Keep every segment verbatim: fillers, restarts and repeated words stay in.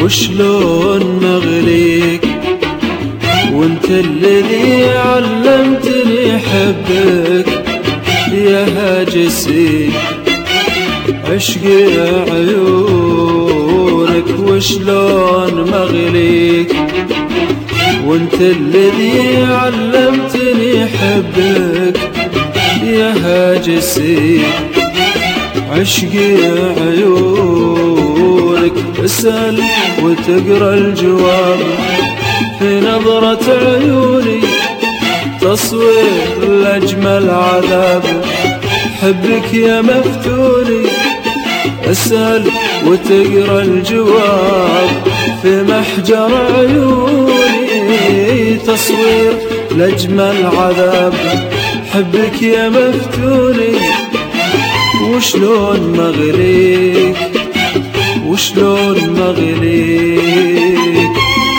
وشلون مغليك وانت الذي علمتني حبك يا هاجسي عشقي عيونك وشلون مغليك وانت الذي علمتني حبك يا هاجسي عشقي عيونك اسأل وتقرأ الجواب في نظرة عيوني تصوير لأجمل عذاب حبك يا مفتوني اسأل وتقرأ الجواب في محجر عيوني تصوير لأجمل عذاب حبك يا مفتوني وشلون مغليك وشلون مغليك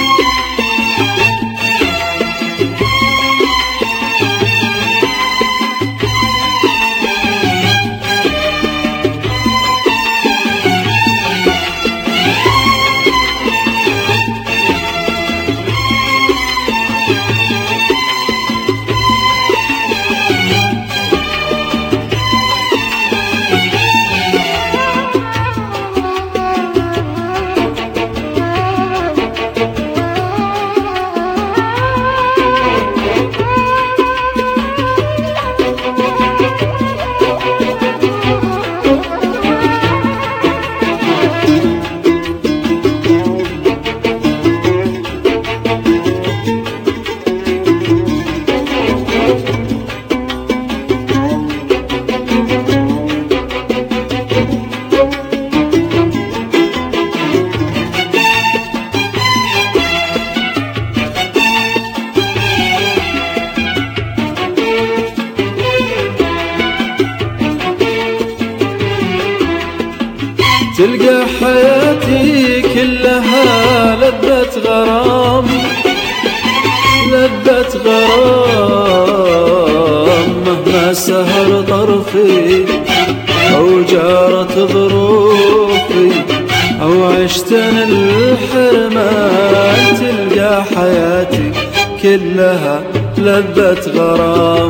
تلقى حياتي كلها لذة غرام لذة غرام مهما سهر طرفي أو جارت ظروفي أو عشت أنا الحرمان تلقى حياتي كلها لذة غرام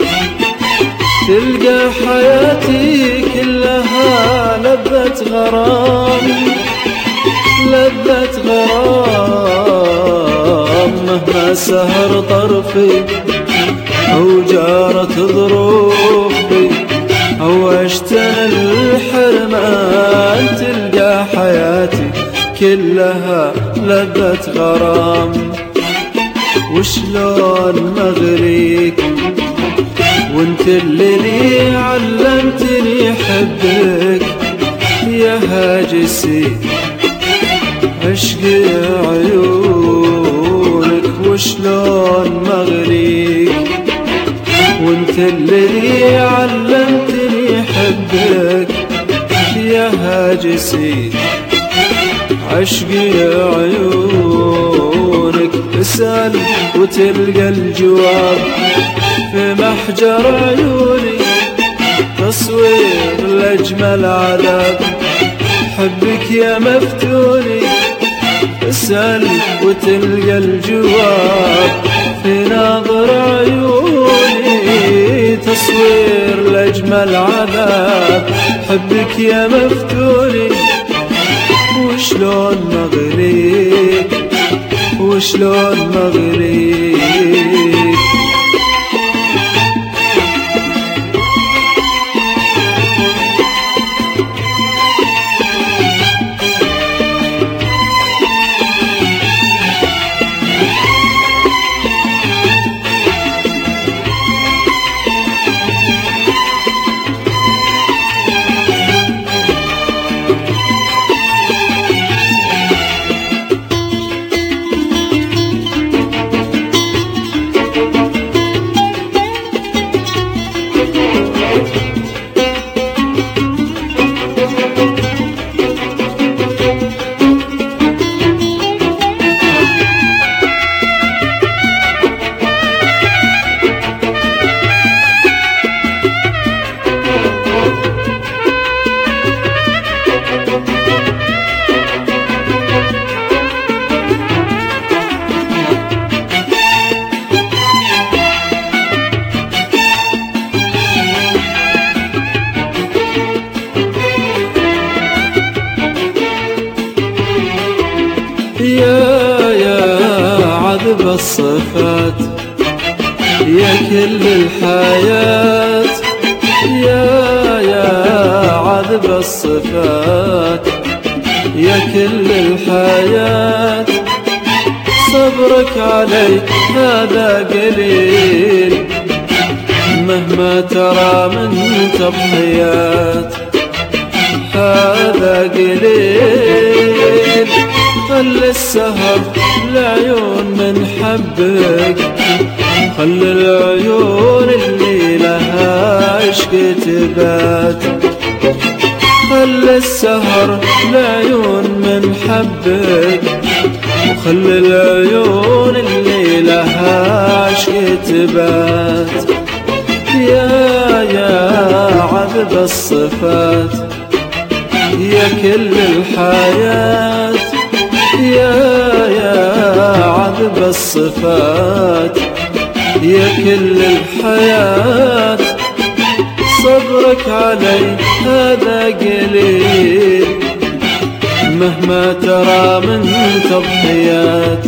تلقى حياتي كلها لذة غرام لذة غرام مهما سهر طرفي أو جارت ظروفي أو عشت أنا الحرمان تلقى حياتي كلها لذة غرام وشلون مغليك وانت الذي علمتني حبك يا هاجسي عشقي عيونك وشلون مغليك وانت الذي علمتني حبك يا هاجسي عشقي عيونك اسأل وتلقى الجواب في محجر عيوني تصوير لأجمل عذاب حبك يا مفتوني اسأل وتلقى الجواب في ناظر عيوني تصوير لأجمل عذاب حبك يا مفتوني وشلون مغليك وشلون مغليك يا يا عذب الصفات يا كل الحياة، يا يا عذب الصفات يا كل الحياة. صبرك علي هذا قليل مهما ترى من تضحيات، هذا قليل. خل السهر العيون من حبك، خل العيون اللي لها عشق تبات، خل السهر العيون من حبك، وخل العيون اللي لها عشق تبات. يا يا عذب الصفات يا كل الحياة، يا يا عذب الصفات يا كل الحياة. صبرك علي هذا قليل مهما ترى من تضحيات،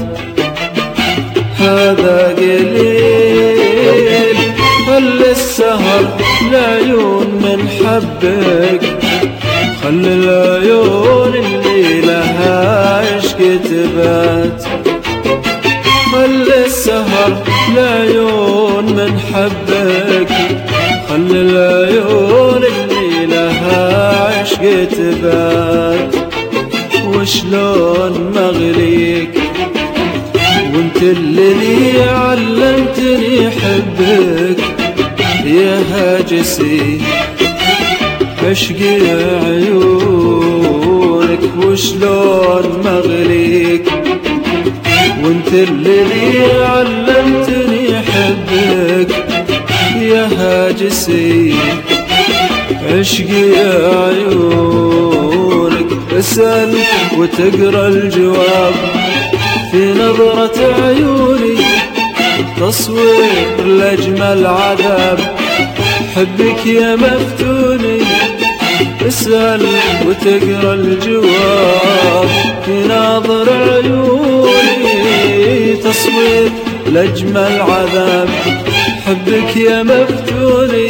هذا قليل. خل السهر العيون من حبك، خل العيون اللي لها عشق تبات، خل السهر العيون من حبك، خل العيون اللي لها عشق تبات. وشلون مغليك وانت اللي علمتني حبك، يا هاجسي عشق عيونك. وشلون مغليك وانت اللي علمتني حبك، يا هاجسي عشق عيونك. اسأل وتقرأ الجواب في نظرة عيوني، تصوير لأجمل عذاب حبك يا مفتوني. اسأل وتقرأ الجواب في نظر عيوني، تصوير لأجمل عذاب حبك يا مفتوني.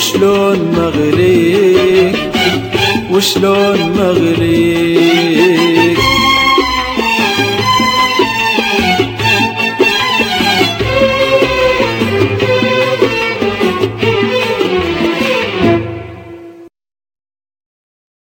وشلون مغليك وشلون مغليك